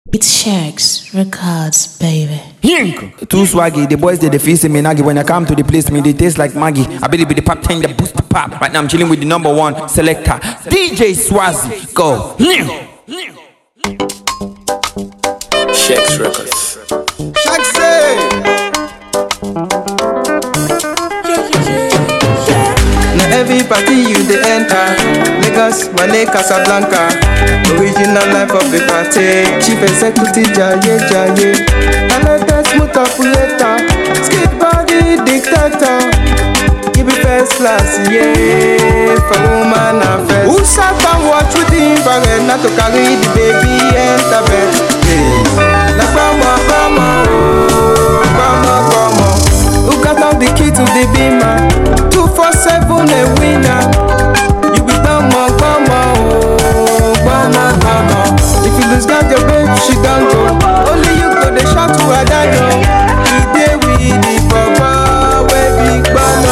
It's Shakes Records, baby. Too swaggy, the boys they feel me naggy. When I come to the place, me they taste like Maggie. I believe the pop thing, the boost the pop. Right now I'm chilling with the number one selector, DJ Swazi. Go. Shakes Records. Shakes. Now every party you they enter, Lagos, Malay, Casablanca. Original life of the party. Chief executive Jaye. Another smooth operator, skid body dictator. Give me first class, yeah, for woman and first. Who sat and watch with the infrared, not to carry the baby enter bed. La bama, who got all the key to the beamer? 247 a winner. You be bama. If you lose God, your baby, she don't go. Only you go, they shout to her dad, yo. Today we the baba, where big bama.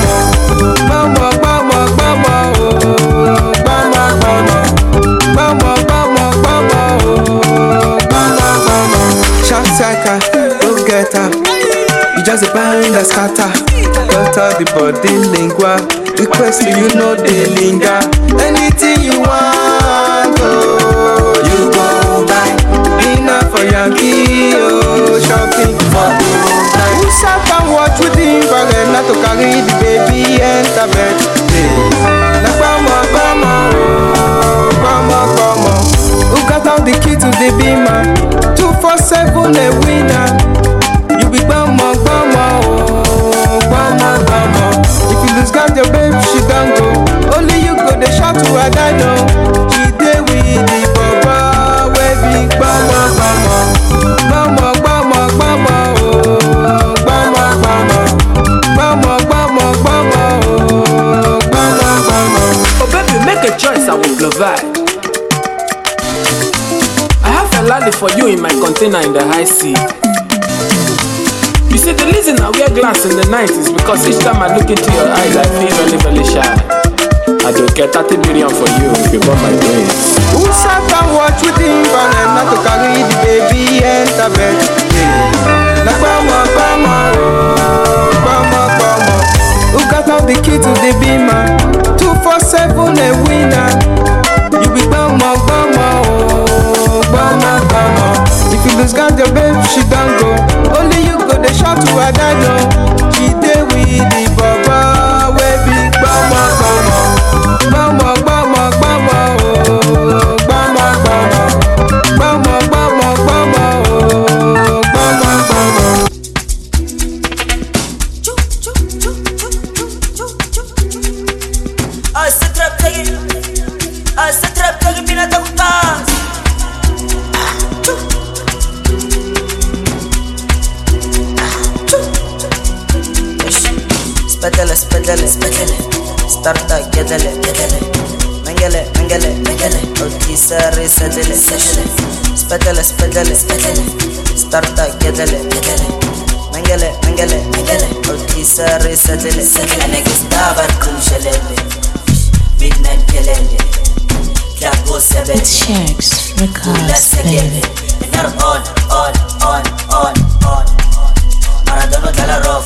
Shout Saka, go get her. You just a band that scatter. Got all the body lingua. Request you know they linger. Anything you want, oh, you go buy. Dinner for Yankee, oh, shopping for Dubai. Who sat and watch with the infrared, not to carry the baby enter bed. Na bama. Who got all the key to the beamer? 247 a winner. You be bama. If you lose God, your baby, she don't go. Only you go, they shout to her dad, no. She dey with the baba, where big bama. Oh baby, make a choice, I will provide. I have a ladder for you in my container in the high sea. You see, the reason I wear glass in the night is because each time I look into your eyes, I feel really shy. I don't get 30 million for you if you got my dreams. Who sat and watch with the infrared, not to carry the baby enter bed? Na bama. Who got all the key to the beamer? 247 a winner. You be bama. If you lose God, your baby, she don't go. Only you go, they shout to her dad, no. She dey with the baba, where big bama. Spedele, starta, gedele, mengele, oti sare, sedele, spedele, starta, gedele, mengele, oti sare, sedele, niggas dabar kum shelele, midnight kelele, klapo sebele. It's Shakes Records, baby. On. Maradona gala rough.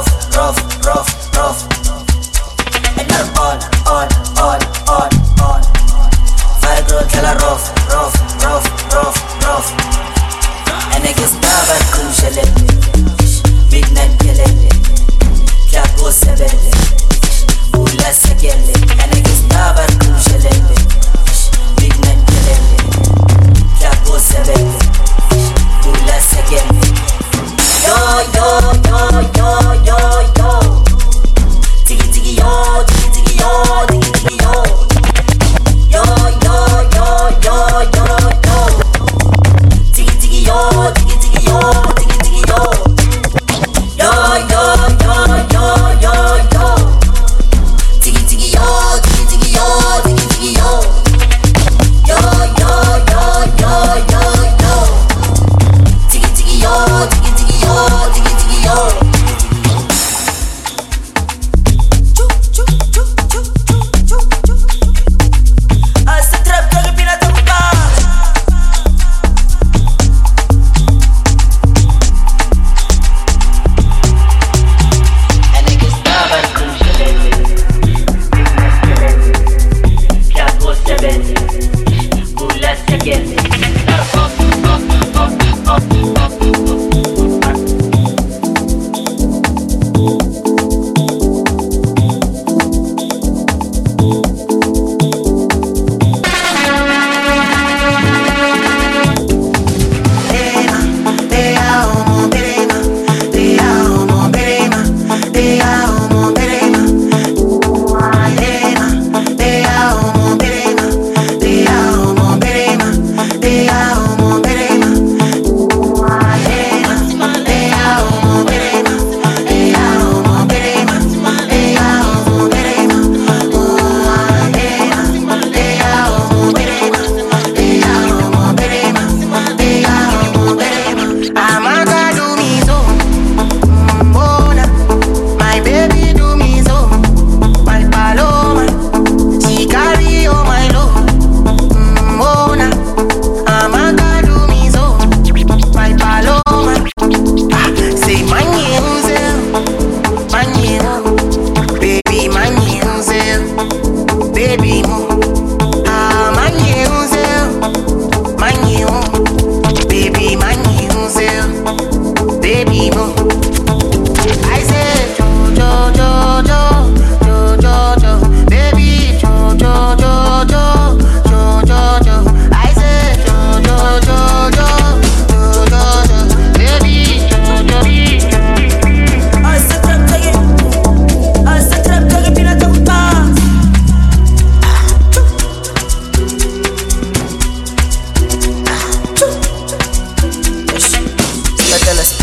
And now on. Fire girl gala rough. And niggas dabar kum shelele, midnight kelele, klapo sebele, ula segele. And niggas dabar kum shelele, midnight kelele, klapo sebele, ula segele.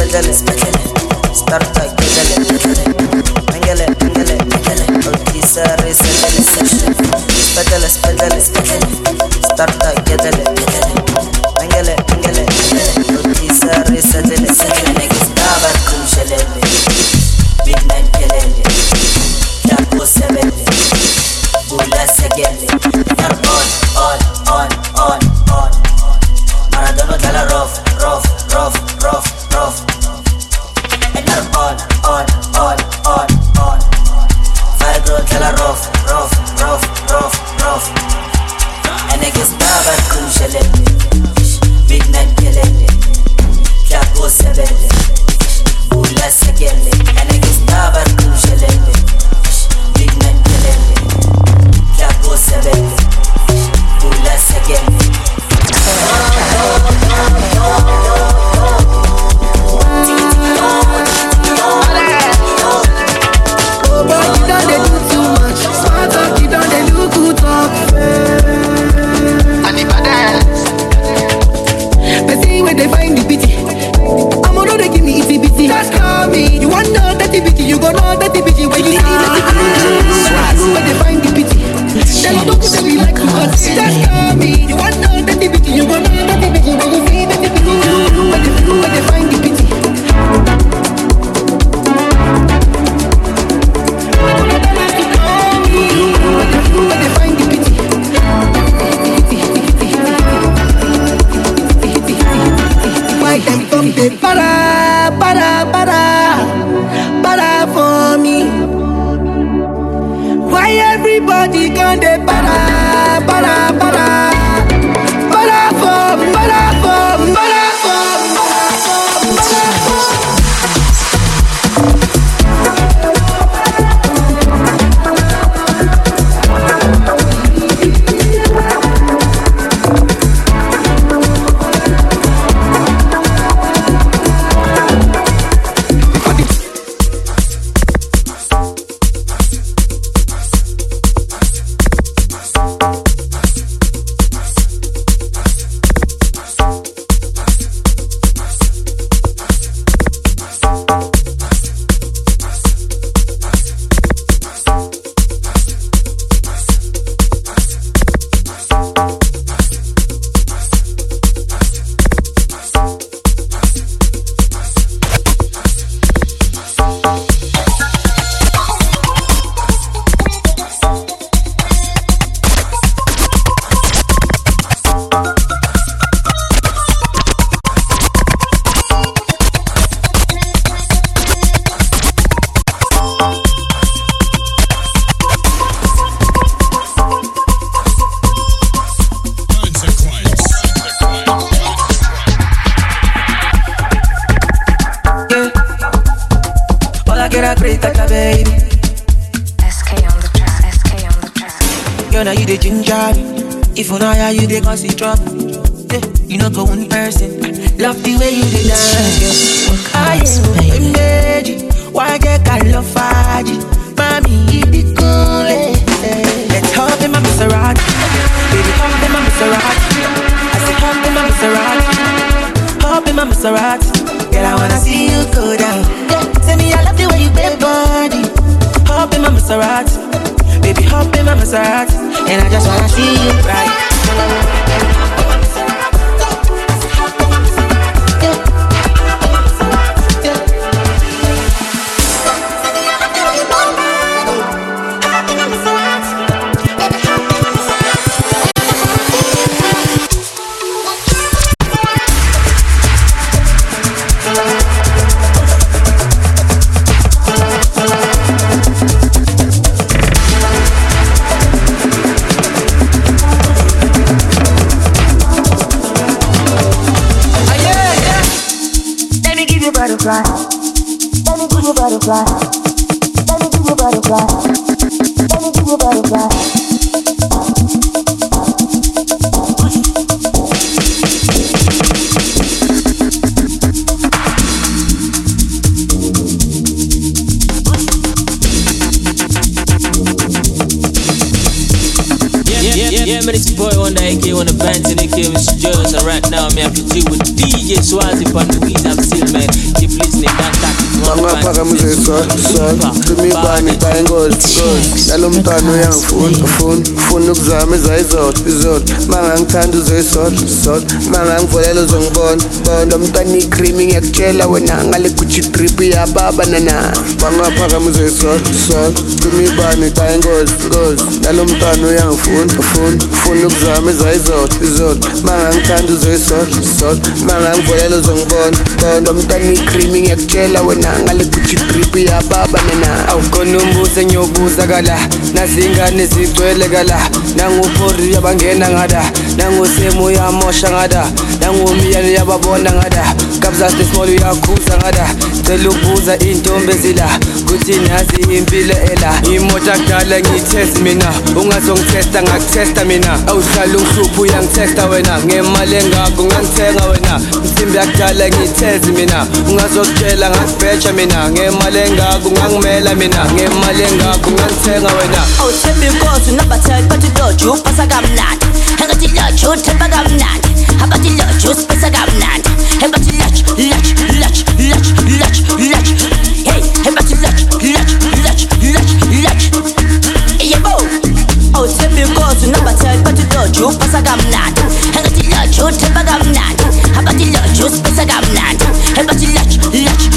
spedele, starta gedele, mengele, altisare sedele, spedele, starta gedele, mengele, altisare sedele, niggas dava kumshelele, midnight kelele, jako sebele, bula segele, and on. Maradona tala rough, and on. Fire girl tala rough, and niggas dava kumshelele, midnight kelele, jako sebele, bula segele, and niggas dava kumshelele, midnight kelele, jako sebele, bula segele. Oh boy, you done they do too much. Smart talk, you done they do good talk. And if I dance, but see where they find the pity. I'm gonna they give me itty bitty. Just call me. You want know that bitty, you gon' know that bitty. When you see that bitty, where they find the pity. They don't look at me like you want. Just call me. You want know that bitty, you gon' know that bitty. When you see that bitty, where they find the pity. Why them come they para for me? Why everybody gone they para for me? If you know how you dey cause it trouble, you know go one person. Love the way you dey dance, I am baby. Why get call faji, mami it be cool. Let's hop in my Maserati, baby hop in my Maserati. I say hop in my Maserati, hop in my Maserati. Girl I wanna see you go down. Say me I love the way you bend body. Hop in my Maserati, baby hop in my Maserati. And I just wanna see you right. Butterfly. Let me give you butterfly. Let me give you butterfly. Let me give you butterfly. Yeah, man, it's your boy on the AK on the pants and AK, Mr. Jones. So right now, me have to deal with DJ Swazi on the beat. I'm still, man. Keep listening. That is one of my Kimi bani bayingozi nalomntwana uyangifuna ukuzama izolo mangangithanda uzoyisodwa mangangivolela uzongibona lo mntwana icream ngiyakutshela wena ngale Gucci drip yababa nana bangaphakama uzoyisodwa kimi bani bayingozi nalomntwana uyangifuna ukuzama izolo mangangithanda uzoyisodwa mangangivolela uzongibona lo mntwana icream ngiyakutshela wena ngale Gucci drip yababa nana awukhona umbuzo engiyobuza kala nazingane zigcwele kala nangupori yabangena ngada nangusemo uyamosha ngada nangumiyane yababona ngada kabza small uyakhuza ngada cela ukubuza intombi ezila kuthi nazi impilo ela imoto akudala ngiyitest mina ungazongitesta ngakutesta mina awuhlala ungihlupha uyangitesta wena ngemali engakho ngangithenga wena insimbi yakudala ngiyitest mina ungazokutshela ngakubheja mina ngemali engakho ngangimela mina ngemali engakho ngangithenga wena awuthemba inkosi unabathela bathi loju upasa kamnandi engathi loju uthemba kamnandi abathi loju usipesa kamnandi engathi loju hey engathi loju yebo awuthemba inkosi unabathela bathi loju upasa kamnandi engathi loju uthemba kamnandi abathi loju usipesa kamnandi engathi loju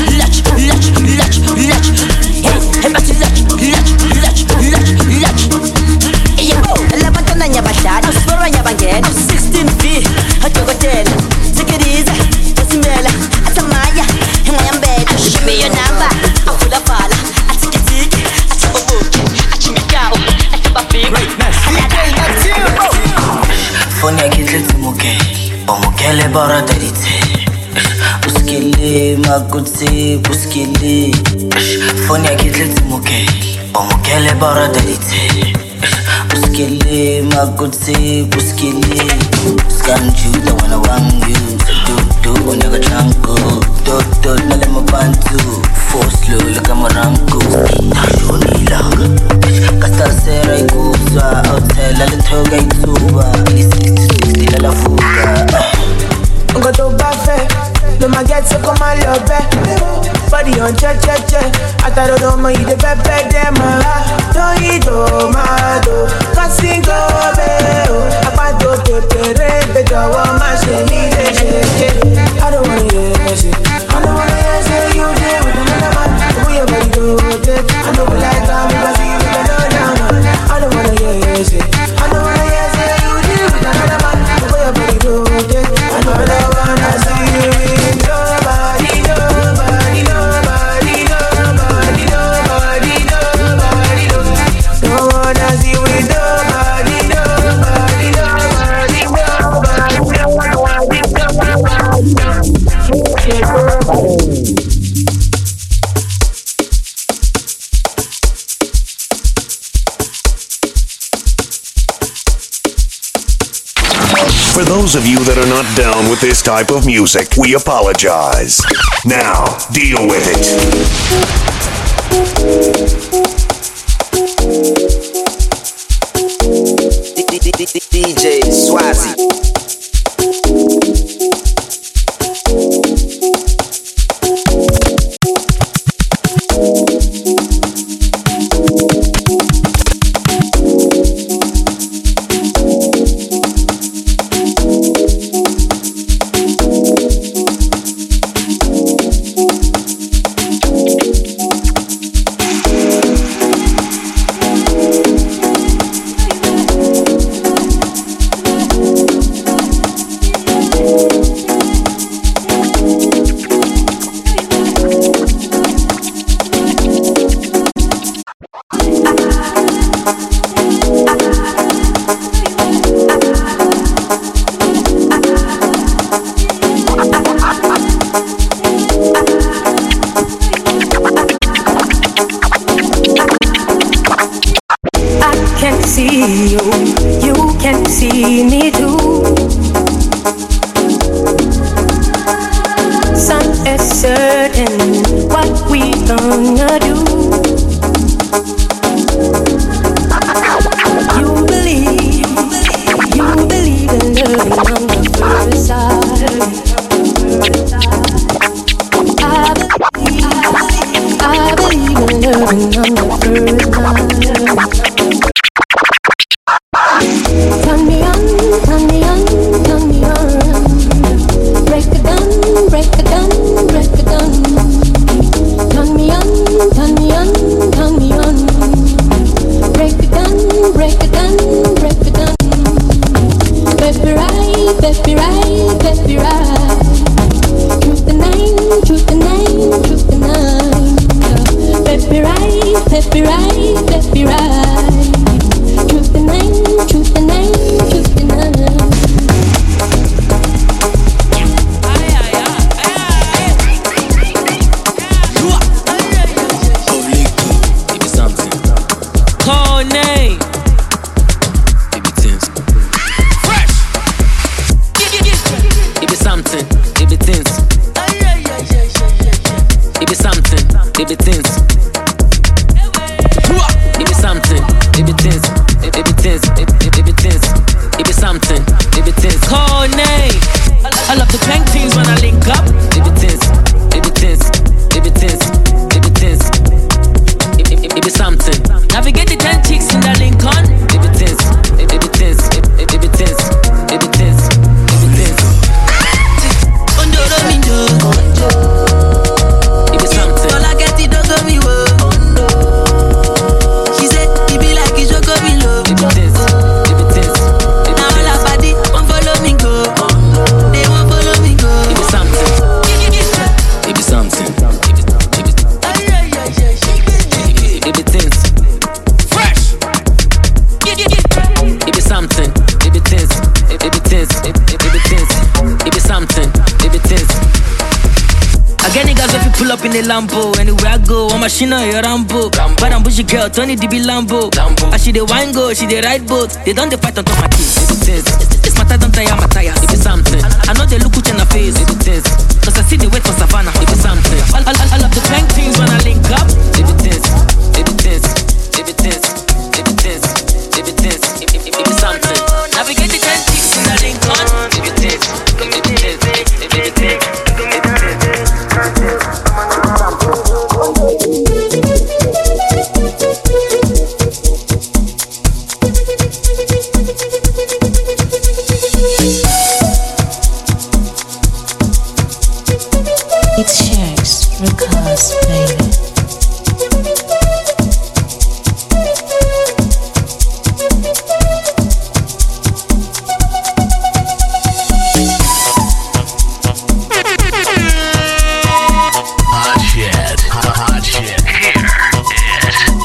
hey engathi yebo labantwana nyabadala usibora nyabangena 16V adokotela take it easy usimela athamaya engayambela give me your number afula fala atikitiki atabobuki achimikao atabafika phone yakhe omukele bara dadite uskili makutsi uskili phone yakhe omukele bara dadite uskili makutsi uskili skanjuda wana wangu do onyaga chango do nale mabantu force lo kama rango tashonilanga kastasera ikuza outela letoga ituba lisila la fuga ngoto bafe no magetso koma lobe body on che I thought no more the pepe dema do mado casingo beo apato pepere bedo ma se mi de I don't wanna hear shit I don't wanna hear you there with another man we are ready to take I know like I'm because you don't know I don't wanna hear shit I don't wanna hear you there with another man we are ready to take I know I wanna see you with nobody For those of you that are not down with this type of music, we apologize. Now, deal with it. DJ Swazi. You believe in loving on the first sight. be things. It be something, it be things. It be something, it be things. It be things, it be things. It be something, it be things. Call name. I love the tank teams when I link up. It be things, it be things. It be things, it be things. It be something. Navigate the 10 chicks in the Lincoln. It be things, it be things. It be things, it be things. It be things. It be something. All I get it don't go me wo. She said it be like it's your go me low. It be things, it be things. Now all her body won't follow me go. They won't follow me go. It be something. It be something. It be things. Fresh. It be something. It be things. It be things. It be things. It be something. It be things. I get niggas if you pull up in the Lambo. Anywhere I go, I'm a Shina, you're Rambo. Bad and bushy girl, Tony DB Lambo. As she the wine go, she the ride boat. They don't fight on top of my kids. It be things. This matter don't tire my tires. It be something. I know they look at in the face. It be things. Cause I see the wait for Savannah. It be something. I love the tank teams when I link up. It be things. It be things. It be things. It be things. It be things. It be something. Navigate the 10 chicks in the Lincoln. It be things. It be things. It be things. It's Shags Records, baby. Hot shit. Here it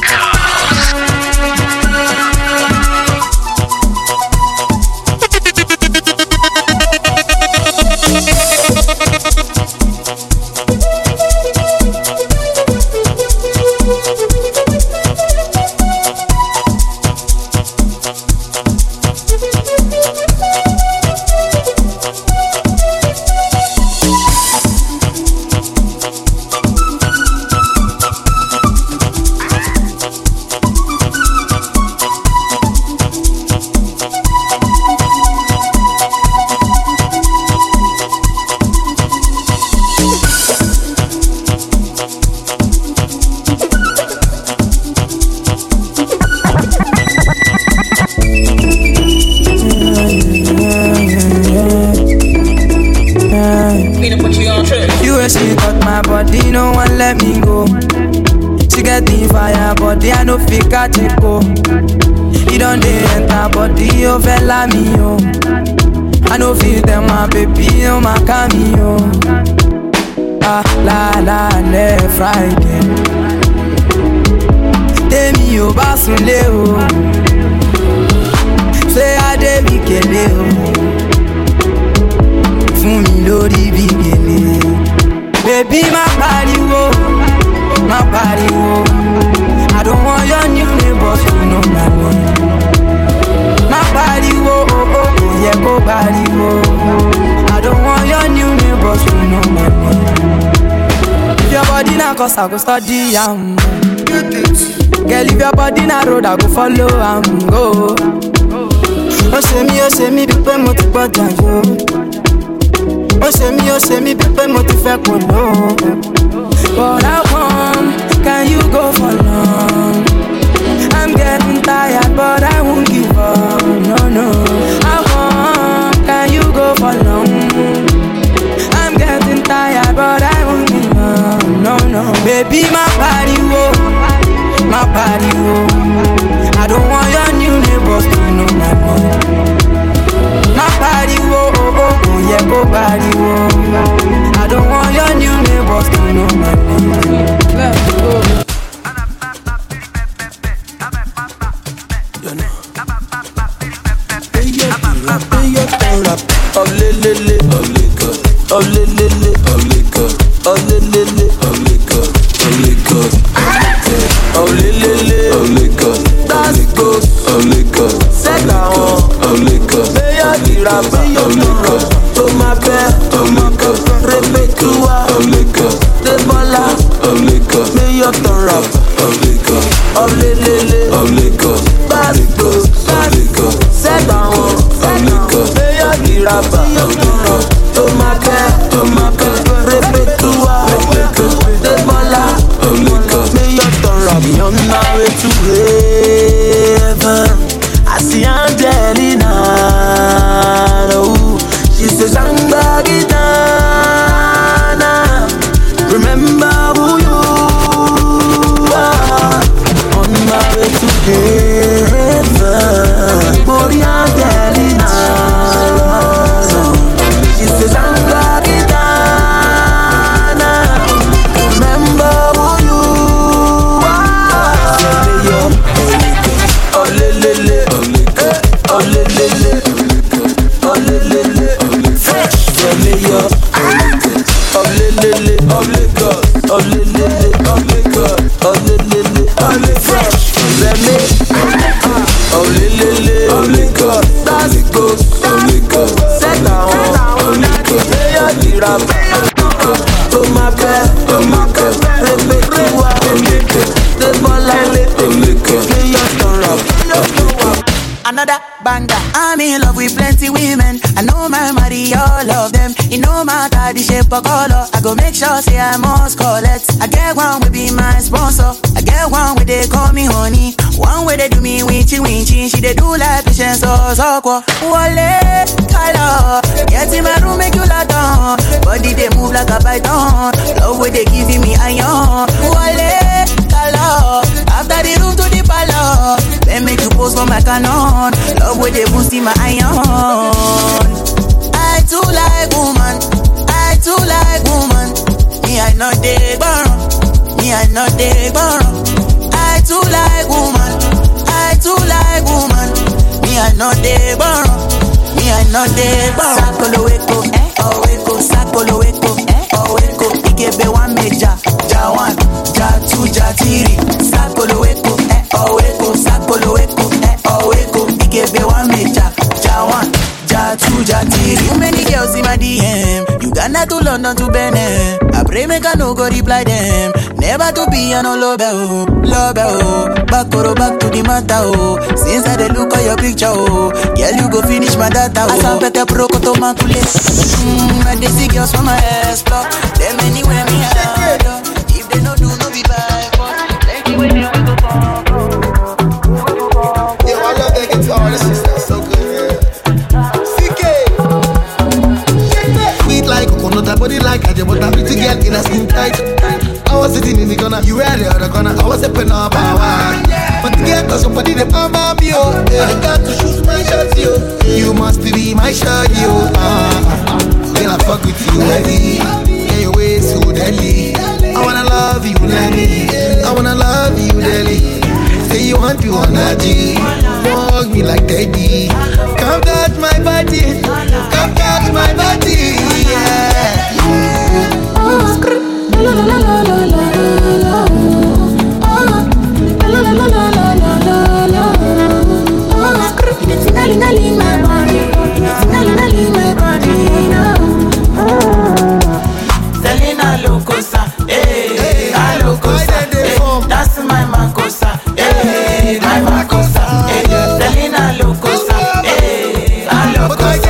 body, no one let me go. She get the fire, body, I no fit catch it go. You don't enter body, oh fella me, oh. I no feel them, my baby, oh my cameo. Ah, la, la, le, Friday. Temi, oh, basule, oh. Say, I de mi kele, oh. Fún mi lórí bí gèlè. Baby, my body, oh. My body, oh. I don't want your new neighbors to know my name. My body, oh, oh, oh, oh, yeah, go body, oh. I don't want your new neighbors to know my name. If your body na cause I go study, girl, if your body na road, I go follow, go. Oh, say me, be pay mo ti gbọ́dọ̀ yo. Oh, say me, be pay mo ti fẹ́ kò lọ. But how come, can you go for long? I'm getting tired, but I won't give up, no. How come, can you go for long? I'm getting tired, but I won't give up, no. Baby, my body, oh, my body, oh. I don't want your new neighbors to know my name. My body, oh, oh, oh, oh, yeah, go body, oh. I don't want your new neighbors to know my name. Let's go. Oh lele, oh liquor, oh lele, oh liquor, oh lele, oh liquor, oh liquor, oh lele, oh liquor, that's good, oh liquor, set down, oh liquor, oh liquor, oh liquor, oh my bed, oh liquor, rapper. Oh my God, the ball another banger. I'm in love with plenty women. I know my marry all of them. It no matter the shape or color. I go make sure say I must collect. I get one will be my sponsor. I get one where they call me honey. One way they do me winchy winchy. She they do like patience or soko. Wale, color. Get in my room make you lie down. Body they move like a python. Love way they giving me iron. Wale, color. After the room to the palace. Then make you pose for my canon. Love where they boost in my iron. I too like woman. I too like woman. Me I not dey borrow. Me I not dey borrow. I too like woman. I too like woman. Me I not dey borrow. Me I not dey borrow. Sakolo weko, oh weko. Sakolo weko, oh weko. Ikebe one meja, ja one, ja two, ja three. Sakolo weko, oh weko. Sakolo weko, oh weko. Ikebe one meja, ja one, ja two, ja three. Too many girls in my DM. Uganda to London to Benin. I pray make I no go reply them. Never to be an love oh. Back to the matter oh. Since I dey look at your picture oh. Girl you go finish my data oh. Asa pete proko to makule. I dey see girls from my explore. Them anywhere me hide. If they no do no be bad. Thank you when they wake up. Yo, I love that guitar. This is so good. CK. Sweet like coconut, body like a but a pretty girl in a skin tight. I was sitting in the corner, you were the other corner. I was stepping up our but to get to somebody the palm of you. I got to shoot my shots, you. You must be my shot, you. Girl, I fuck with you, heavy. Yeah, your way so deadly. I wanna love you, Lenny. I wanna love you, Lenny. Say you want to energy. Walk me like Teddy. Come touch my body. Come touch my body. Yeah. La la la la la la la. La la la la la la la la. It's nali my body. It's nali my body. Selena Locosa, eh, Locosa, that's my Macosa, eh, my Macosa, eh, Selena Locosa, eh, Locosa,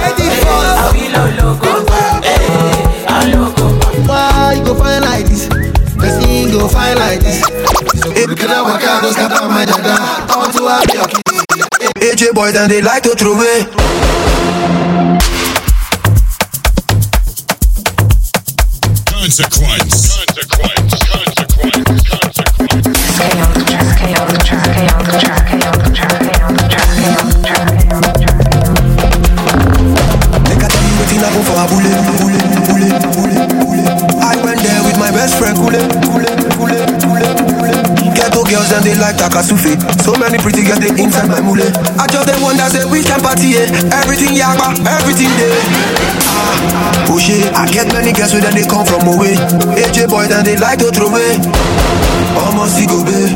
why you go find like this? Best thing go find like this. If you can't work out, just cut my dada. I want to have your kids. AJ boys and they like to throw away. Consequence. Make I tell you what I go for a bullet. I went there with my best friend, Kule. Ghetto girls and they like Takasufi. So many pretty girls they inside my mule. I just they wonder say we can party, everything yakba, everything there. Oh shit, I get many girls where they come from away. AJ boys and they like to throw away. Almost go be.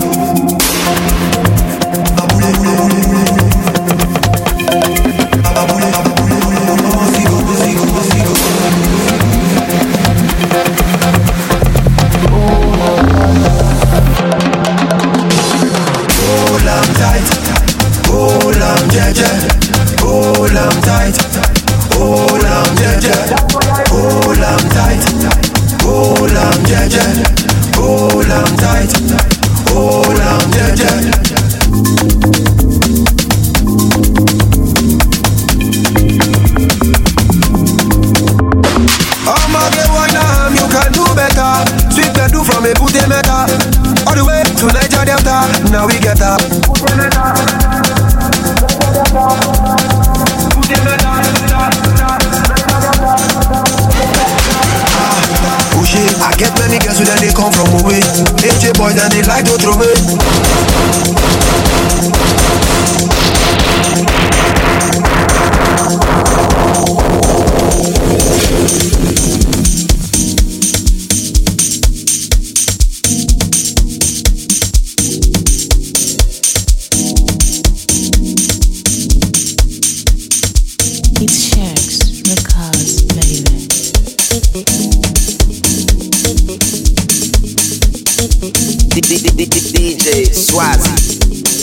Hold on jeje, hold on tight, hold on jeje, hold on tight, hold on jeje, hold on tight, hold on jeje. I'ma get one arm, you can do better. Sweet do from a put meta. All the way to Niger Delta, now we get up. Oh shit, I get many girls who then they come from away. AJ boys and they like to throw away. It's Shags, Records, baby. DJ Swazi.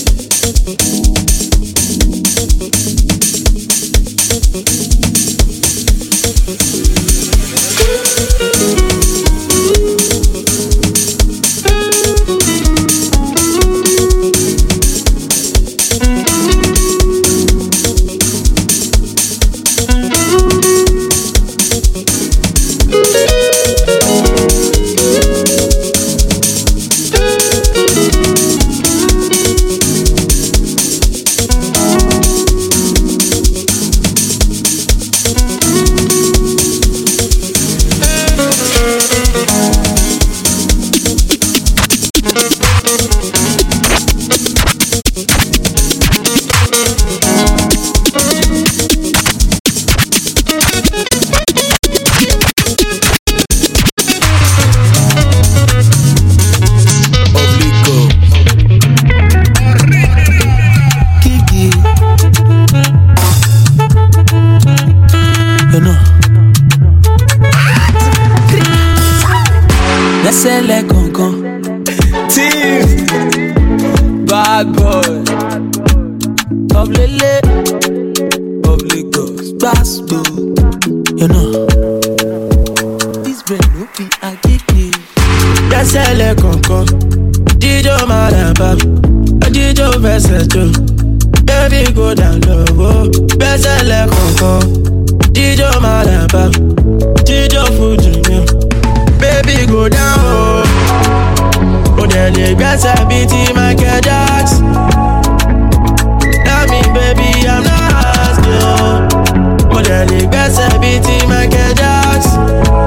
Bad boy of Lele, of Lagos, Basbo. You know, this brain no be a kiki. That's a le conco. Dijo Marabab, a Dijo Veseto. Baby go down low, that's a le conco. Dijo Marabab, Dijo Fuji. Baby go down low. Oh, then you better beat Michael Jackson. Tell me, baby, I'm not asking. Oh, then you better beat Michael Jackson.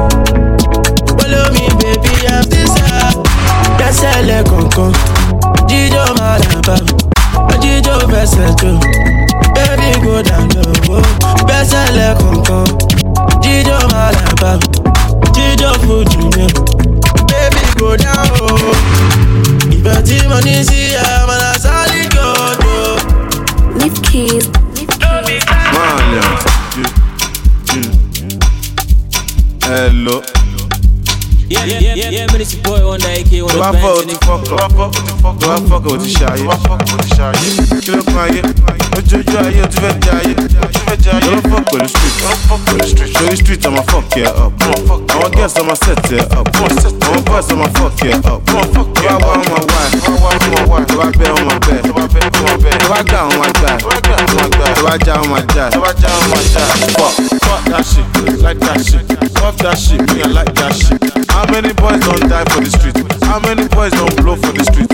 Follow me, baby, I'm this up. That's a le conco. Dijo Maraba, Dijo Veseto. Baby, go down low. That's a le conco. Dijo Maraba, Dijo Fuji. Baby, go down, oh. If I see money, see I'm a solid go. Lift keys. Hello. Yeah, man, it's your boy on the AK. Do I fuck with the shy? Kill quiet. What you don't fuck with the street. Show the street, I'ma fuck you up. I'ma guess I'ma set you up. I'ma bust, I'ma fuck you up. Do I want my wife? Do I bet on my bed? Do I got on my back? Do I jam on my jack? Fuck that shit, like that shit. Fuck that shit, me I like that shit. How many boys don't die for the street? How many boys don't blow for the street?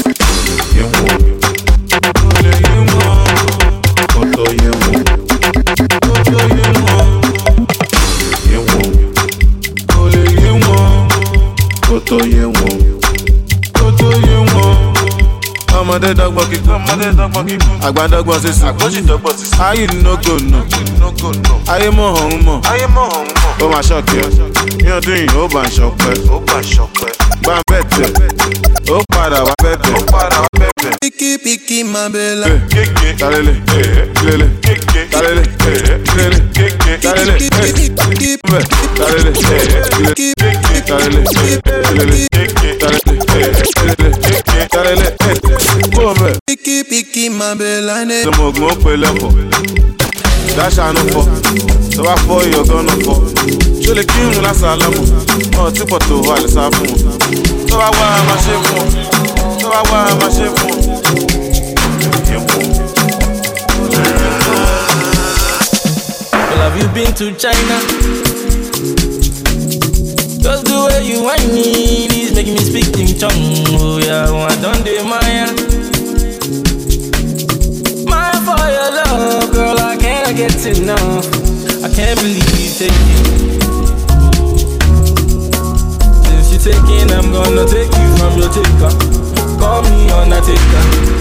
Ọmọdé dọ́gbọ́n kíkún, àgbàdọ́gbọ́n sísun. Ayé no go no, ayé mọ̀ ọ̀hún mọ̀. Ó máa ṣọ́ọ̀kì ọ́, ní ọdún yìí ó bá ń ṣọpẹ́. Bá ń bẹ̀tẹ̀, ó padà wá bẹ̀tẹ̀. Piki Mabela. Talele, talele, talele, talele, Piki Mabela. The Mogmo Pelefo. Dash I no for. So I for you're gonna for. Surely King La Salamo. Oh, Tipo to Alice Afu. So I want my ship. So I want my ship. Well, have you been to China? Just the way you want me is making me speak in tongue. Oh yeah, I don't Maya. Maya for your love, girl, I can't get enough. I can't believe you take it. Since you're taking, I'm gonna take you from your taker. Call me Undertaker.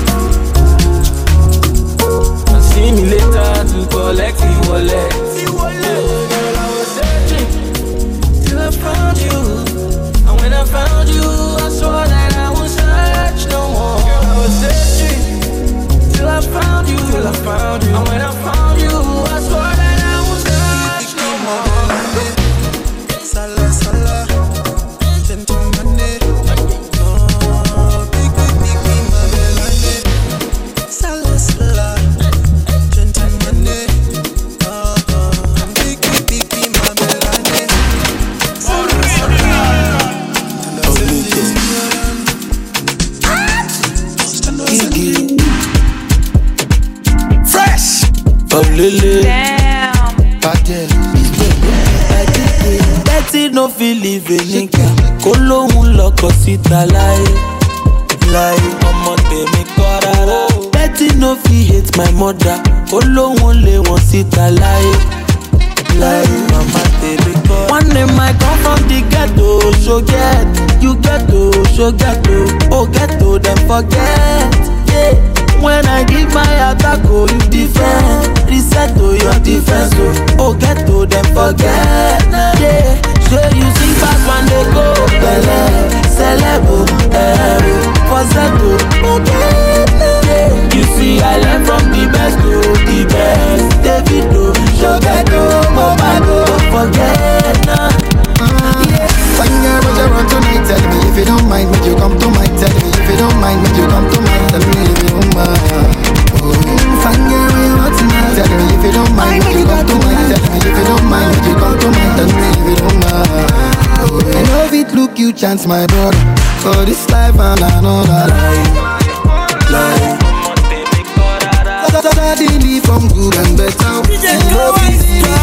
And see me later to collect the wallet. Girl, I was searching till I found you. And when I found you, I saw that I won't search no more. Girl, I was searching till I found you. And when I found you, I saw that I won't search no more. lele. Betty no feel live a nigga. Kolo un loko sita láyé. Ọmọ tèmi kọ́ rárá. Betty no feel hate my mother. Kolo un lé wọn síta láyé. Mama tèmi kọ́. One name I come from the ghetto. So get, you ghetto, so ghetto. Oh ghetto, then forget. Yeah. When I give my attack, oh you defend. Reset to your defense, oh ghetto, then forget. Yeah. So you sing back when they go. Bele, celebo, Fosseto, yeah. You see I learn from the best to the best. Davido, Shogato, Mobado, forget now. Fine girl, what you want tonight? Tell me if you don't mind, make you come to mind. Tell me if you don't mind, make you come to mind. Tell me if you don't mind. Fine girl, what you want tonight? Tell me if you don't mind, make you come to mind. Tell me if you don't mind, make you come to mind. Tell me if you don't mind. I know it look you chance, my brother. For this life and another life. Suddenly from good and better. Love is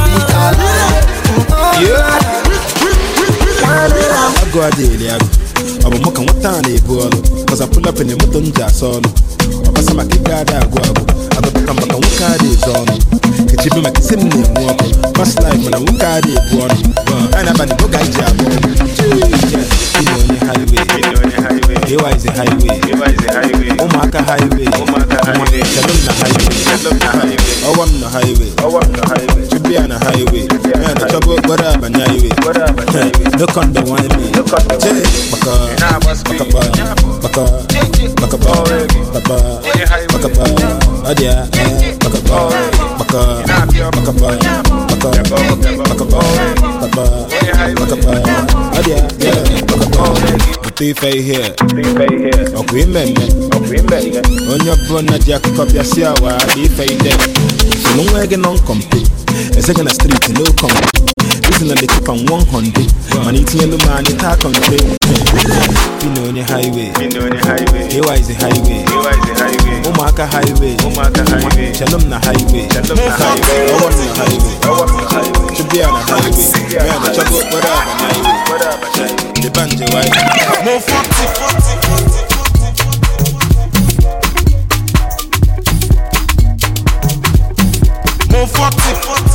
I go a daily, I'm a mock and what time they pull. Cause I pull up in the mutton jazz on. I pass my kick out, I go come back and walk out is on. It's even like a simple walk. First life when I walk out it one. And I'm a book I jab. You know the highway. Here is the highway. Omaka highway. Shalom the highway. Oh, I'm the highway. Should be on a highway. And the trouble, what up and highway. Look on the wine. Here. Okay, men. On your brother, Jack Copia, why be faded. So long wagon on complete. A second street, no company. Isn't a little on 100. Man, eating a man, you talk on the way. You know the highway. Here is the highway. Omaka highway. Shalom the highway. I want the highway. Should be on the highway. Yeah, the trouble, what up, highway. The banjo, right? More 40. More 40.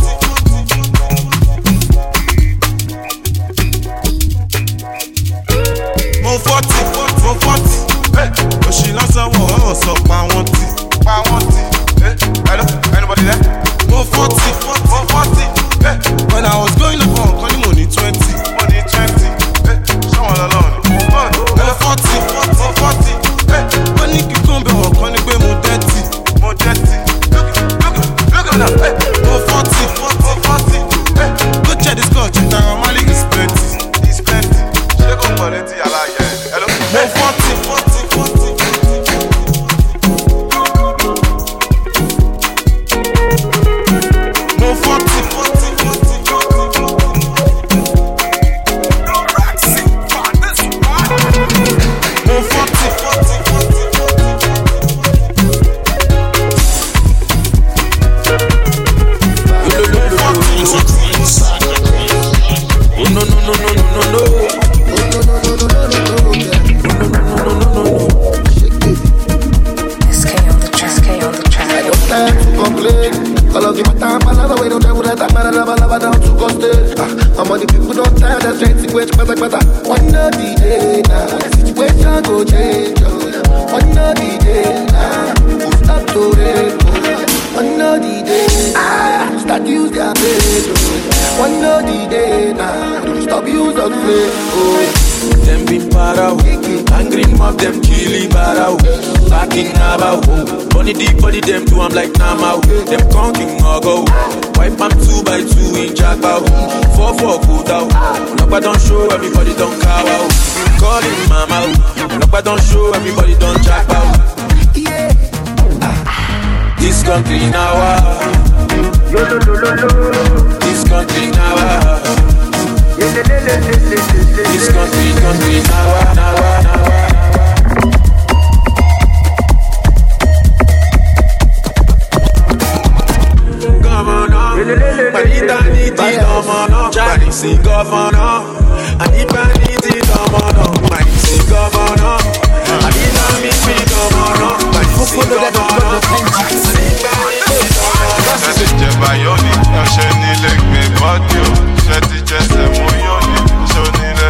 More 40. Hey, but she lost her war, so I want it. Hey, hello, anybody there? More 40. Hey, when I was going up on money 20. Hey, someone alone. More 40. Hey, when you come back, when you go more dirty. Look at that. Hey, more 40. Hey, go check this coach. Now Mali is plenty. She go quality, I like it. Hello, more 40. Them been para, angry mob, them killing barrow, backing about. Bunny deep body, them do I'm like Nama. Them conking or go. Wipe them 2 by 2 in jackpot. 4 good out. Nobody don't show, everybody don't cow out. Call him mama. Nobody don't show, everybody don't jackpot. This country now. This country now. This country now. MC governor. And if I need it, governor. My MC governor. And if I need it, governor. My MC governor. Ṣé jẹ Bayoni, ṣé nílé gbé bọ́dí o, ṣé ti jẹsẹ̀ mú yóni, ṣé onílé.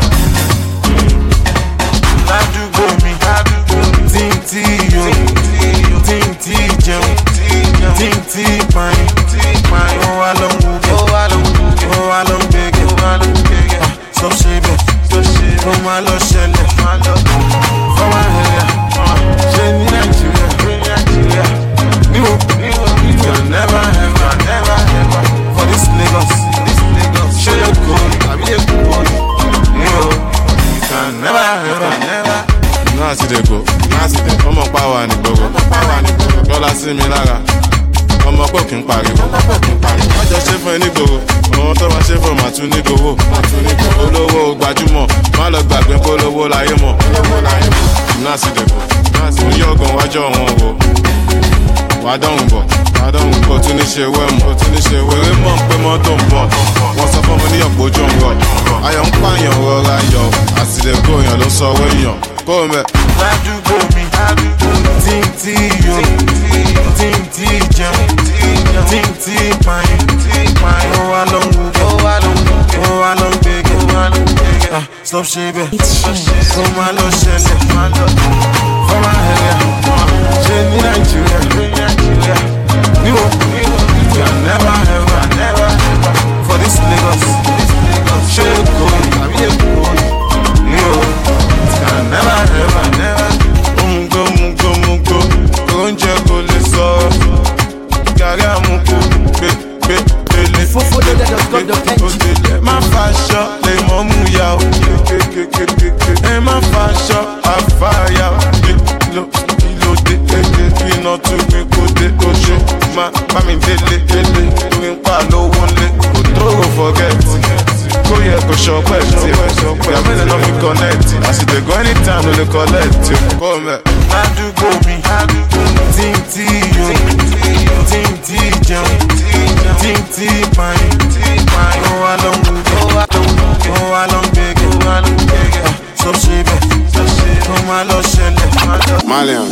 Ládùúgbò mi, tí ń tí yó, tí ń tí jẹun, tí ń tí pààyàn, ó wá lọ ń wúgẹ́, ó wá lọ ń gbégẹ́, sọ ṣe bẹ́ẹ̀, ó máa lọ ṣẹlẹ̀, fọwọ́ ẹ̀yà, ṣe ní Nàìjíríà, you never ever for this Lagos. Show your gold, I be a good boy. You can never ever. Náà sì dé go, ọmọ pàwọ́ ni gbogbo, lọ́la sí mi lára, ọmọ pọ̀ kí n pariwo. Wọ́n jọ ṣe fún ẹ nígboro, àwọn tó máa ṣe fún màá tún nígboro. Olówó gbajúmọ̀, má lọ gbàgbé polówó láyé mọ̀. Náà sì dé go, mo yí ọgàn wájọ́ wọn wò. Wà dọ̀hùn bọ̀, tún ní ṣe wẹ́mù, wèrè mọ̀ pé mọ́tò ń bọ̀, wọ́n sọ fún mi ní ọ̀pọ̀ ojú ń rọ̀, ayọ̀ ń pààyàn rọra yọ, àtìlẹ́gbò èèyàn ló sọ owó èèyàn, kó o mẹ́. Ládùúgbò mi, tí ń tí yó, tí ń tí jẹun, tí ń tí pààyàn, ó wá lọ ń wúgẹ́, ó wá lọ ń gbégẹ́, stop ṣe bẹ́ẹ̀, ó máa lọ ṣẹlẹ̀, fọwọ́ ẹ̀yà, ṣe ní Nàìjíríà. You can never ever for this Lagos. Show your gold, I be a good boy. You can never ever. Mungo, oúnjẹ kò lè sọ. Gàrí àmúkú, pélé. Má faṣọ lè mọ́ mú ya o. Ẹ má faṣọ àfàyà o. Iná tún gbé kóde oṣù máa bá mi délé lórí ń pa lówó ńlé kò tó rò fọ́gẹ́tì kó yẹ kó ṣọpẹ́ tí ìyàmẹ́lẹ̀ náà fi kọ́nẹ́ẹ̀tì àsìtẹ̀gọ́ anytime ló lè kọ́lẹ́ẹ̀tì kó mẹ́. Ládùúgbò mi tí ń tí yó tí ń tí jẹun tí ń tí pààyàn ó wá lọ ń wúgẹ́ ó wá lọ ń gbégẹ́ sọ ṣe bẹ́ẹ̀ ó máa lọ ṣẹlẹ̀. Malian.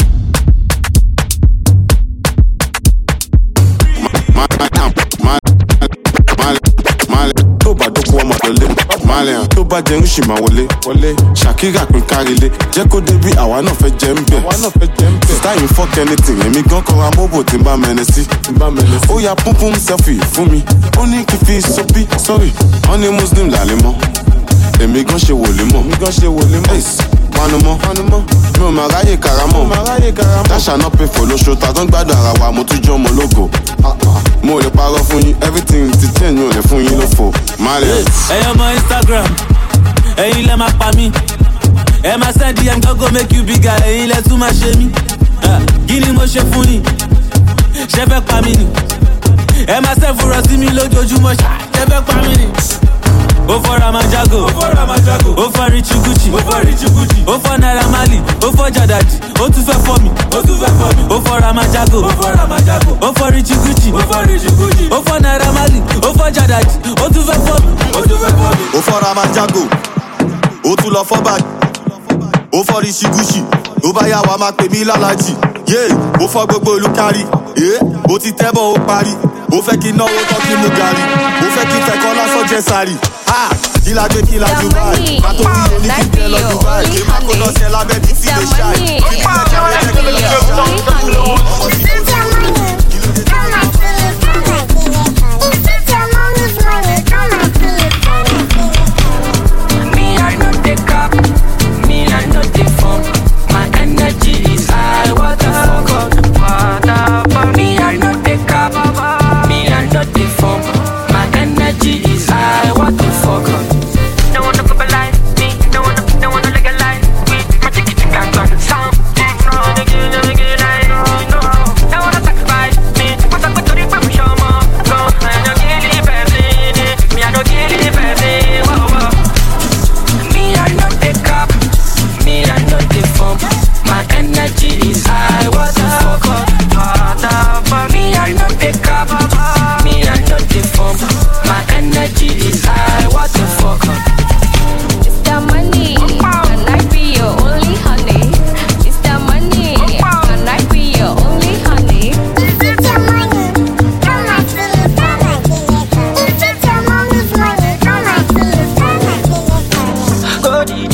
Tó bá dókòwò ọmọ lọlé Malian tó bá jẹun ṣì máa wọlé Shakira pín kárílé jẹ́ kó débi àwa náà fẹ́ jẹ́ ń bẹ̀ sítáì ń fọ́k anything èmi gan kọ́ra mọ́bò tí ń bá mẹ́nẹ́ sí ó ya púnpún selfie fún mi ó ní kí fi sọ́bí sorry wọ́n ní Muslim làlẹ́ mọ́ èmi gan ṣe wòlé mọ́ panumọ́ mi ò máa ráyè karamọ́ dáṣà náà pè fò lóṣù tàdán gbádùn ara wa mo tún jọ́ ọmọ ológo mo lè parọ́ fún yín everything ti change mi ò lè fún yín lófo Malian. ẹ̀yin ọmọ Instagram ẹ̀yin lẹ máa pa mí ẹ máa send DM go make you bigger ẹ̀yin lẹ tún máa ṣe mí kí ni mo ṣe fún yín ṣe fẹ́ pa mí ni ẹ máa ṣe fúnra sí mi lójoojúmọ́ ṣe fẹ́ pa mí ni. Ó fọ́ Ramajago, ó fọ́ Richie Gucci, ó fọ́ Naira Marley, ó fọ́ Jadaji, ó tún fẹ́ fọ́ mi, ó fọ́ Ramajago, ó fọ́ Richie Gucci, ó fọ́ Naira Marley, ó fọ́ Jadaji, ó tún fẹ́ fọ́ mi, ó fọ́ Ramajago, ó tún lọ fọ́ báyìí, ó fọ́ Richie Gucci, ó bá yà wá máa pè mí lálàjì, ó fọ́ gbogbo olùkárí, ó ti tẹ́bọ̀ ó parí, ó fẹ́ kí náwó tán kí mú gàrí, ó fẹ́ kí tẹ̀kọ́ lásán jẹ sáré. Kí la gbé kí la jù báyìí, má tó rí ẹni kí tẹ lọ jù báyìí, kí má kó lọ sí ẹ lábẹ́ bí tí lè ṣáì, kí ní mẹ́ta rẹ̀ jẹ́ kí lè jẹ́ ọmọ sí Me, I know the cap, me, I know the phone. My energy is high, what the fuck, me, I know the cap, me, I know the phone. My energy is high, what the fuck. No one to legalize me, no one to legalize me. My ticket can't sound.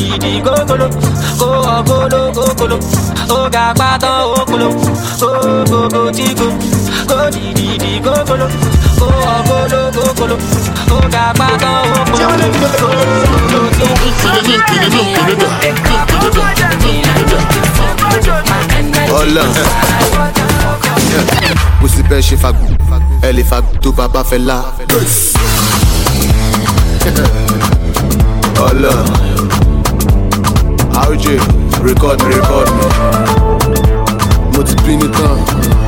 di go go oh ga pato oh go tigo go di go oh ga pato Hola. Pussy belle chez Fag. Elle est Fag, tout papa fait là. Hola. RJ, record me. Multiplie le temps.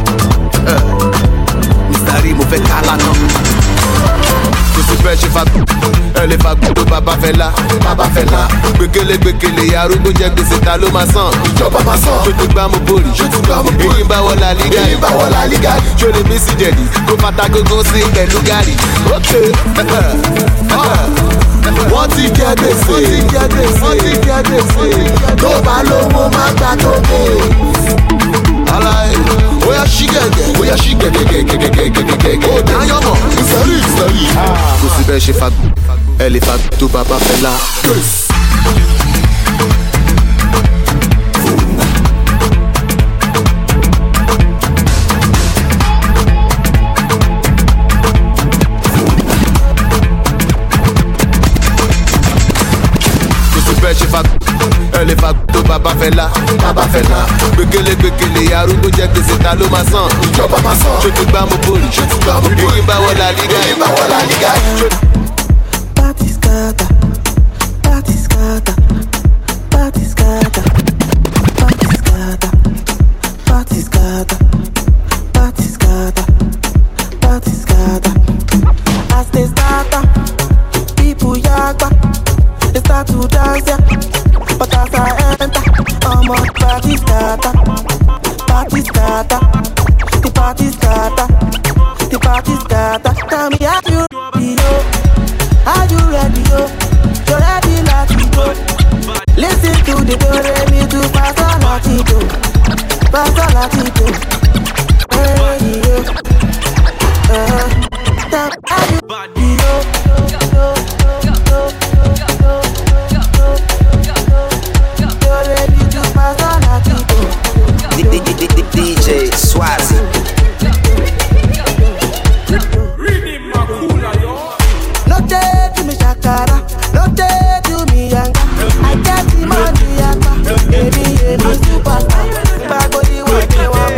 Mystère, me fait calano. Pussy belle chez Fag. Elle est Fag, tout papa fait là. Bekele, arúgbó jẹ́ gbèsè ta ló máa san. Ìjọba máa san. Mo ti gbá mo borí. Èyí ń bá wọ La Liga. Ṣé o lè mí sí jẹ̀dí? Kó fata gógó sí pẹ̀lú gàrí. Ok. Wọ́n ti jẹ gbèsè. Tó bá lówó má gbà tó dé. Alaye, oya ṣí gẹ̀gẹ̀. Ó dáyọ̀ mọ̀. Ìsọ̀rí. Kò sí bẹ́ẹ̀ ṣe fagbó. Elle est fagbó tó bàbá fẹ́ la. Elle est fagbó tó bàbá fẹ́ la. Bekele, arúgbó jẹ́ gbèsè ta ló máa san. Ìjọba máa san. Ṣé ti gbá mo borí? Èyí ń bá wọ La Liga. Party scatter. As they start, people yaga. They start to dance, yeah. But as I enter, I'm on party scatter. Tell me how you ready, yo? Are you ready, yo? You're ready, let's go. Listen to the do-re-mi to Pasolatido. Hey, yo. Tell me how you ready, yo? You're ready to Pasolatido. DJ Swazi. No day to me shakara, no day to me yanga. I get the money yanga, baby superstar. Body what they want.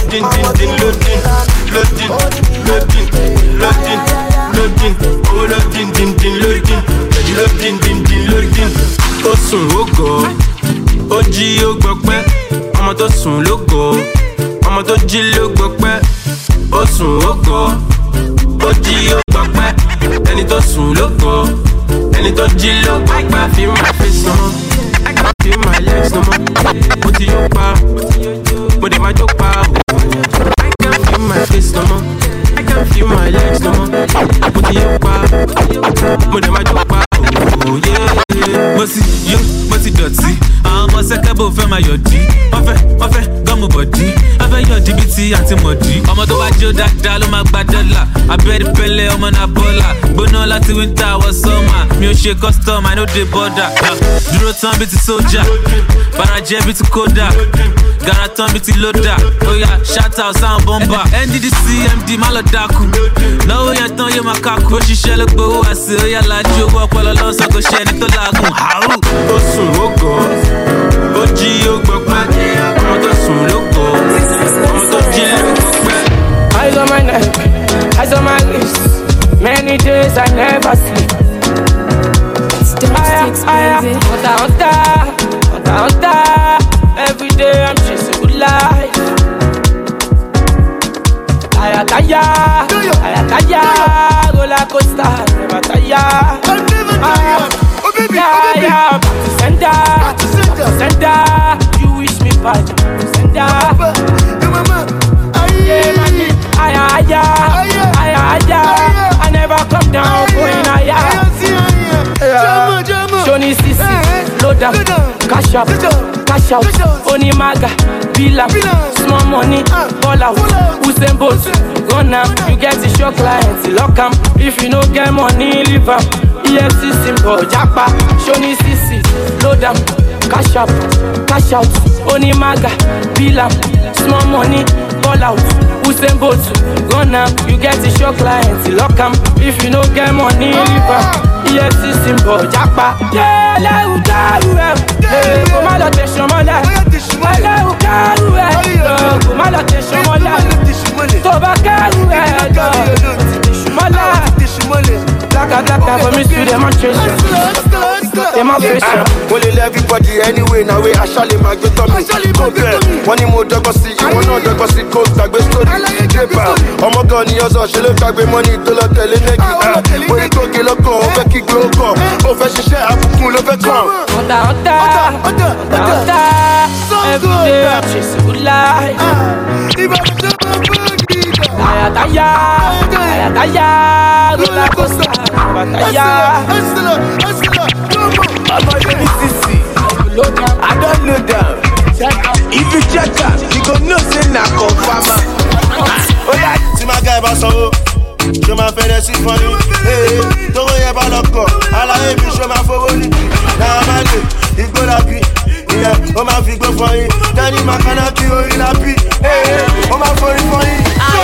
Ó sùn ó gọ̀, ó jí ó gbọpẹ́. Ọmọ tó sùn ló gọ̀, ọmọ tó jí ló gbọpẹ́. Ó sùn ó gọ̀, ó jí ó gbọpẹ́. Ẹni tó sùn ló gọ̀, ẹni tó jí ló gbọpẹ́. Feel my face no more, I can't feel my legs no more. Mo ti yó pa, mo dẹ̀ máa jó pa. I can't feel my face no more, I can't feel my legs no more. Mo ti yó pa, mo dẹ̀ máa jó pa. Oh yeah. Mo ti dọ̀tí, àwọn ọmọ sẹ́kẹ́bù fẹ́ máa yọ̀dí. Wọ́n fẹ́ gọ́mù bọ̀dí, wọ́n fẹ́ yọ̀dí bí ti àti mọ̀dí. Ọmọ tó bá jó dáadáa ló máa gba dọ́là. Abẹ́rẹ́ pẹ́lẹ́ ọmọ náà bọ́là. Gbóná láti winter wọ summer. Mi ò ṣe custom, I no dey border. Dúró tán bí ti sójà, barajẹ́ bí ti kódà. Gara tán bí ti lódà. Oya shout out sound bomba. NDDC MD má lọ dákú. Lọ́wọ́ yẹn tán yóò máa kákú. Ó ṣiṣẹ́ ló gbowó àṣẹ. Oya lajú owó ọpọlọ lọ́sàn kò ṣe ẹni tó lágùn. Ó sùn ó gọ̀, ó jí ó gbọpẹ́. Ọmọ tó sùn ló gọ̀, ọmọ tó jí ló gbọpẹ́. Eyes on my neck, eyes on my wrist. Many days I never sleep. Hunter. Every day I'm chasing good life. Tire, roller coaster, never tire. Center, you wish me bad. Center, I never come down, going higher. Johnny Sisi, Loda, cash up, cash out, Onimaga, Villa, small money, ball out, Usain Bolt, run am, you get the show clients, lock am. If you no get money, leave am. EFC symbol, Japa, Shoni CC, load up, cash up, cash out, Oni Maga, bill up, small money, ball out, Usain Bolt, run up, you get a show client, lock 'em, if you no get money, leave up. EFC symbol, Japa, yeah, la uka, hey, come on, let's show my life. La uka, come on, let's show my life. Tobacco, Black for me, see them on treasure. Them on pressure. Only everybody anyway, now we actually might get on me. One more dog see you, one other dog see coke, tag with story. I'm a gun, yours, she look like money to the telling. When you go kill a call, Becky go go. Profession share, I'm cool of a car. Every day I chase good life. Ayataya, roller coaster, Ayataya. I'm a baby sissy. I don't know them. If you check out, you gon' know say na confirm. Oh yeah, see my guy Basso. Je m'appelle des symphonies. Hey, don't worry about the call. I like you, show my favori. Now I'm a good, you go happy. Yeah, oh my feet go for you. Daddy, my canopy, oh you happy. Hey, oh my for you.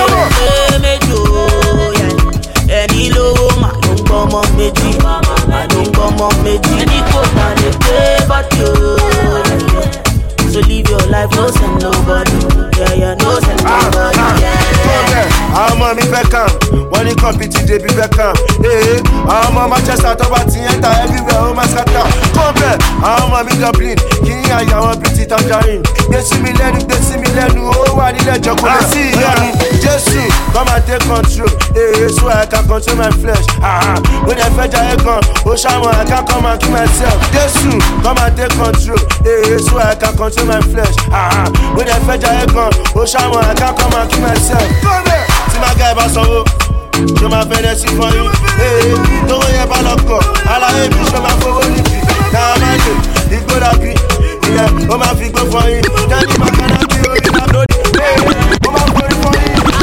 Any low man, don't come on me, don't come on me. Any cold man, they pay for you. So live your life, no send nobody. Yeah, no send nobody. I'm on me Beckham. When you compete, they be Beckham. Hey, I'm on Manchester, Tobati, enter everywhere, oh my scatter. Come back, I'm on me Dublin. King, I want pretty tangerine. They see me let oh, I need a job. I see, Jesus, come and take control. Hey, so I can control my flesh. When I fetch a gun, oh, Shaman, I can come and kill myself. Jesus, come and take control. Hey, so I can control my flesh. When I fetch a gun, oh, Shaman, I can come and kill myself. Come here. See my guy Basso, je m'appelle des symphonies. Hey, don't worry about the call. I like you, show my favori. Now I'm a good, you go happy. Yeah, oh my feet go for you. Daddy, my canopy, oh you have hey, oh my for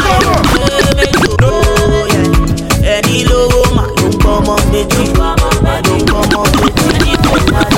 you. Any low man, don't come on me, don't come on me. Any cold man,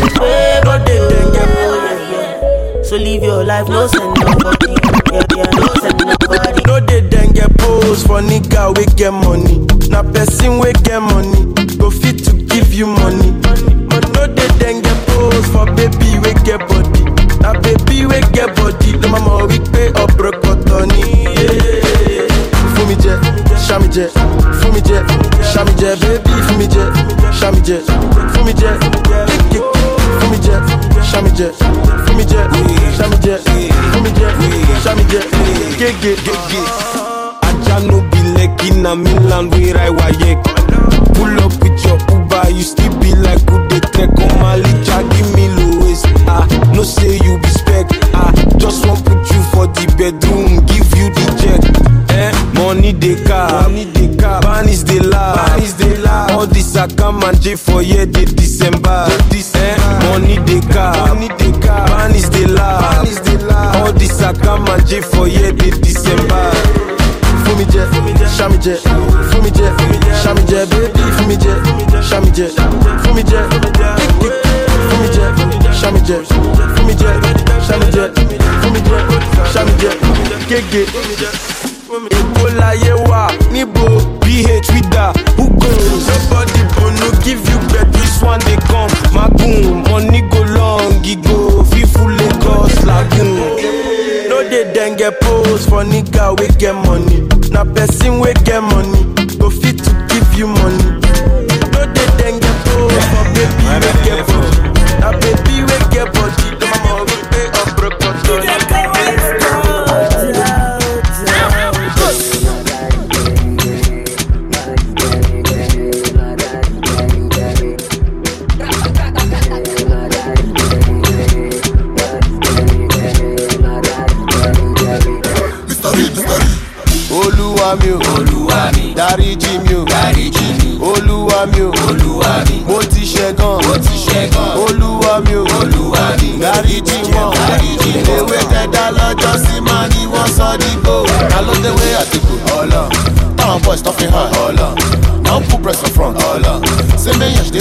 so live your life, no send nobody. Yeah, no send nobody. No they then get pose for nigga we get money. Na person we get money, go fit to give you money. No they then get pose for baby we get body. Na baby we get body. The mama we pay up brokotoni. Fumi jet, shami jet, fumi jet, shami jet, baby fumi jet, shami jet, fumi jet, fumi jet, shami jet, fumi jet, shami jet, fumi jet, shami jet, get. I no be like in a Milan where I wayek. Pull up with your Uber, you still be like who they take on my licha, give me lowest. No say you be spec. Just want put you for the bedroom, give you the check. Money they car, ban is the la. All this I come and J for year they December. Money they car, ban is the la. All this I come and J for year they December. Fumi jet, shami jet, fumi jet, shami jet, baby fumi jet, shami jet, fumi jet, fumi jet, shami jet, fumi jet, shami jet, fumi jet, shami jet, gege. Ebola yewa, Nibo, BH with that. Who goes? Nobody bono give you bread. This one they come, Magoon. Money go long, he go. Fifu Lagos, Lagoon. No they then get pose for nigga we get money. Na person we get money, go fit to give you money. No they then get pose for baby we get body. Na baby we get body, the mama we pay up brokotoni. Olúwa mi, dáríjì mi o, Olúwa mi o, mo ti ṣẹ̀gàn, Olúwa mi o, dáríjì wọn, ewé tẹ̀dá lọ́jọ́ sí máa ní wọ́n sọ dìgbò. Ta ló déwé àtìkù? Táwọn boys tó fi hàn, now put press on front. Say me yes, they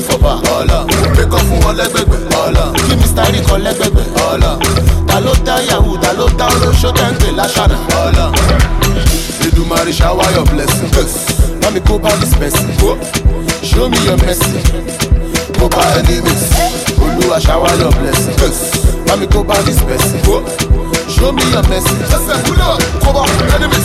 Ọlọ, make up fún wọn lẹ́gbẹ̀gbẹ̀. Ọlọ, kí Mr. Rico lẹ́gbẹ̀gbẹ̀. Ọlọ, ta ló dá Yahoo, ta ló dá olóṣó tẹ́ǹpẹ̀ láṣànà. Ọlọ, Èdùmàrè shower your blessing. Let me go by this person. Show me your mercy. Go by enemies. Oluwa shower your blessing. Let me go by this person. Show me your mercy. Go by enemies.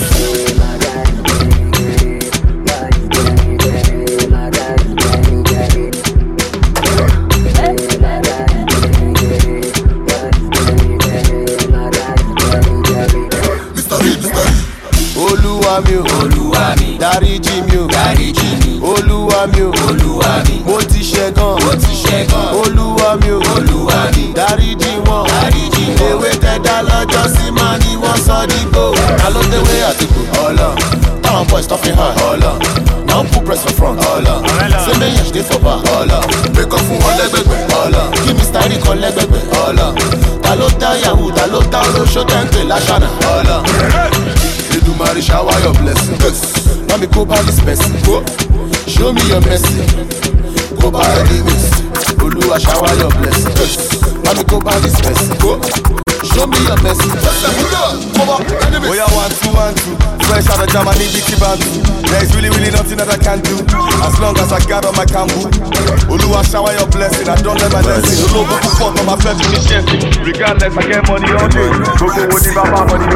Olúwa mi o, Olúwa mi, dáríjì mi o, dáríjì mi, Olúwa mi o, Olúwa mi, mo ti ṣẹ̀gàn, mo ti ṣẹ̀gàn, Olúwa mi o, Olúwa mi, dáríjì wọn, dáríjì wọn, ewé tẹ̀dá lọ́jọ́ sí máa ni wọ́n sọ dígbò, ta ló déwé àtìkù, ọlọ, táwọn boys tó fi hàn, ọlọ, now put press for front, ọlọ, ṣé méyàn ṣe for back, ọlọ, make up fún wọn lẹ́gbẹ̀gbẹ̀, ọlọ, kí Mr. Rico lẹ́gbẹ̀gbẹ̀, ọlọ, ta ló dá Yahoo, ta ló dá olóṣó tẹ́ǹpẹ̀ láṣànà, ọlọ. Èdùmàrè shower your blessing. Let me go by this person. Show me your mercy. Go by enemies. Oluwa shower your blessing. Let me go by this person. Show me your mercy. Oh yeah, 1, 2, 1, 2. Fresh out of Germany, Big Bantu. There is really nothing that I can do. As long as I got on my camel. Oluwa shower your blessing. I don't let my blessing. Oluwa go fuck on my flesh with the chest. Regardless, I get money all day. Go with the baba money.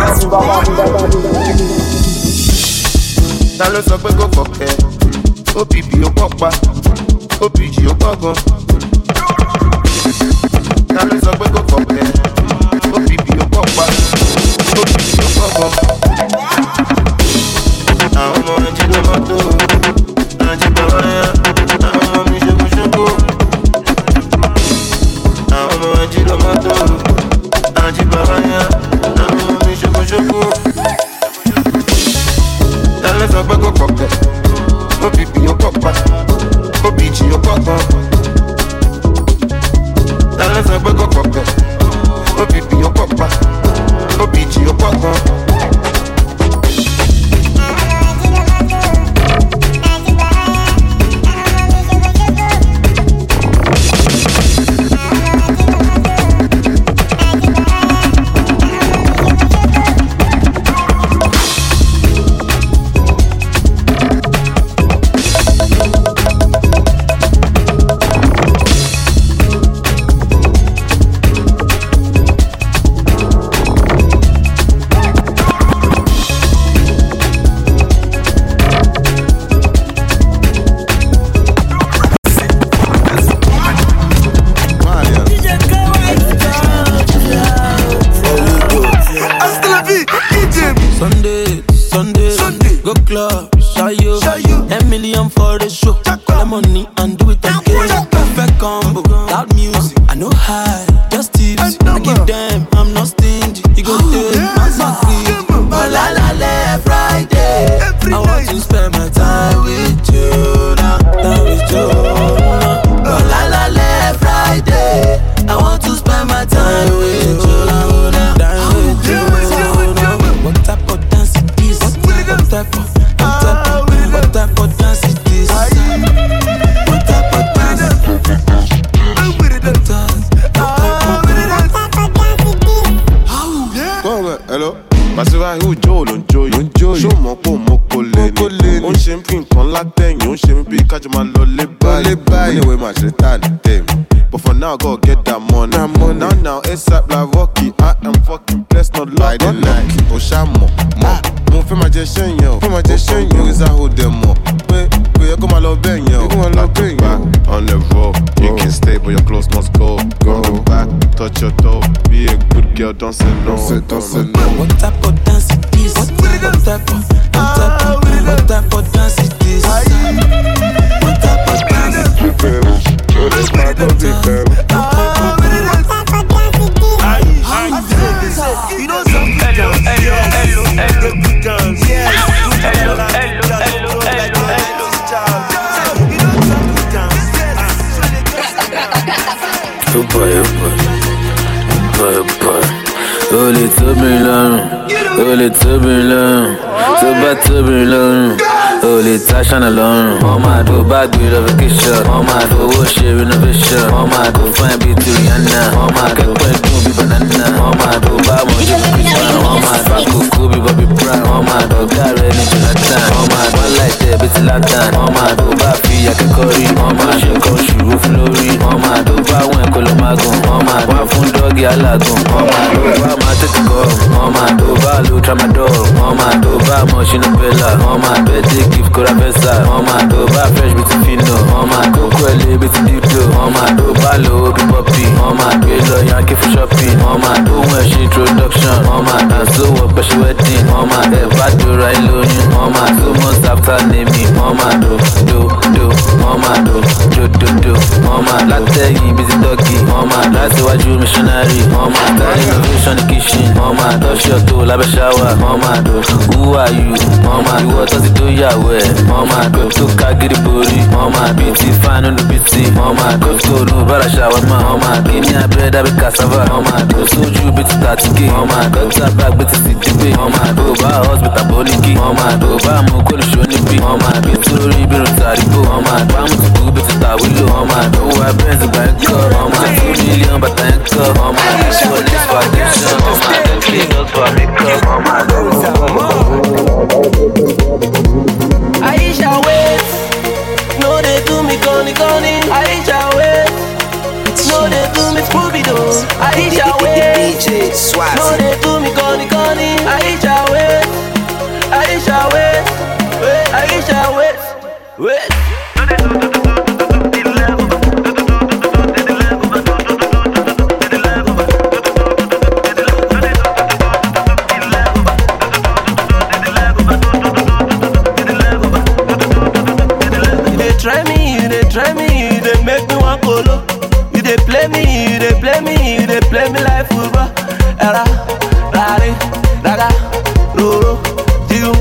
Ta ló sọ pé kò fọ̀kẹ́? OPP ó pọ̀pá, OPG ó pọ̀gàn. Ta ló sọ pé kò fọ̀kẹ́? OPP ó pọ̀pá, OPG ó pọ̀gàn. Àwọn ọmọ ẹjí ló mọ́ tó, àjí bàbá yá, àwọn ọmọ mi ṣokúṣokú. Àwọn ọmọ ẹjí ló mọ́ tó, àjí bàbá yá, àwọn ọmọ mi ṣokúṣokú. Let's go back up there. OPP yo papa, OPG yo papa. Let's go back up there. OPP yo papa, OPG yo papa. Olè tóbi lọ́rùn, olè tóbi lọ́rùn, tó bá tóbi lọ́rùn, olè táṣánà lọ́rùn. Wọ́n máa tó bá gbé lọ vacation, wọ́n máa tó owó ṣe renovation, wọ́n máa tó fún ẹbí tí Rihanna, wọ́n máa kẹ́kọ̀ọ́ ẹ̀dùn bí banana, wọ́n máa tó bá mọ̀jú bí Christian, wọ́n máa tó àkókò bí Bobby Brown, wọ́n máa tó gàrẹ́ ní Jonathan, wọ́n máa tó láìtẹ́ bí ti Latan, wọ́n máa tó bá fi akẹ́kọ̀ọ́ rí, wọ́n máa ṣe nǹkan oṣù ó fún lórí, wọ́n máa tó bá wọn ẹ̀kọ́ ló máa gùn, wọ́n máa wá fún dọ́ọ̀gì alágùn, wọ́n máa tó bá máa tètè kọ́, wọ́n máa tó bá lo tramadol, wọ́n máa tó bá mọ̀ ṣínú bẹ́là, wọ́n máa bẹ́ẹ̀ dé gift kóra fẹ́sà, wọ́n máa tó bá fresh bí ti fino, wọ́n máa tó kó ẹlẹ́ bí ti diplo, wọ́n máa tó bá lo bí pọ́pì, wọ́n máa gbé lọ yankee for shopping, wọ́n máa tó wọ́n ṣe introduction, wọ́n máa dàn sówọ́ pẹ̀ṣẹ̀ wedding, wọ́n máa tẹ̀ bá dòrò ìlóyún, wọ́n máa tó months after naming, wọ́n máa do, wọ́n máa do, wọ́n máa látẹ̀yìn bí ti dọ́gì, wọ́n máa látiwájú missionary, wọ́n máa ta innovation kitchen, wọ́n máa tọ́ṣọ̀ tó lábẹ́ ṣáwà, wọ́n máa do, who are you, wọ́n máa ìwọ tó ti tó yàwó ẹ̀, wọ́n máa do tó ká gírí borí, wọ́n máa bí ti fan nínú bí ti, wọ́n máa do tó nù bára ṣàwámà, wọ́n máa kí ní abẹ́rẹ́ dábẹ́ cassava, wọ́n máa do sójú bí ti tàtíkè, wọ́n máa dọ́tà bag bí ti ti dígbé, wọ́n máa do bá hospital bólíkì, wọ́n máa do bá mú kólùṣó níbí, wọ́n máa bí sórí bí rò tàrígbò, wọ́n máa bá mú tìkú bí ti tàwílò, wọ́n máa do wá bẹ́ẹ̀nsì gbà ń kọ́, wọ́n máa tó mílíọ̀n bàtà ń kọ́, wọ́n máa do for next foundation, wọ́n máa do clean up for makeup, wọ́n máa do. Aisha wait, no they do me goni. Aisha wait, no they do me Scooby Doo. Aisha wait, DJ Swazi. no they do me goni. Aisha wait, Aisha wait. Try me, you dey make me want polo. You dey play me like football. Era, rari, raga, roro, do.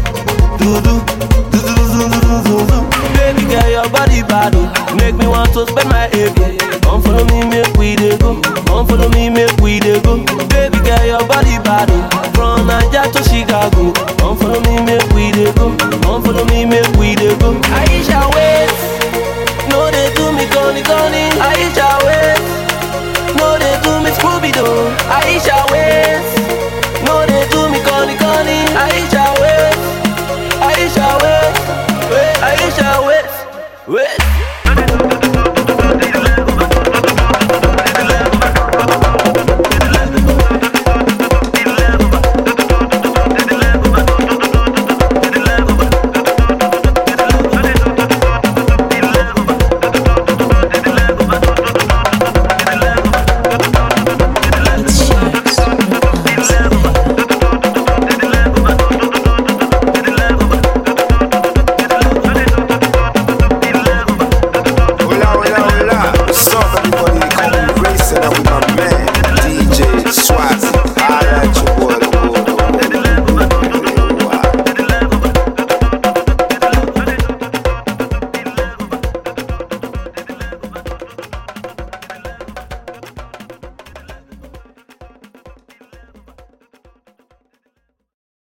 Baby girl, your body bad, make me want to spend my every. Come follow me, make we dey go. Come follow me, make we dey go. Baby girl, your body bad, from Nigeria to Chicago. Come follow me, make we dey go. Come follow me, make we dey go. Aisha wait. No, they do me goni. Aisha wait. No, they do me Scooby Doo. Aisha wait.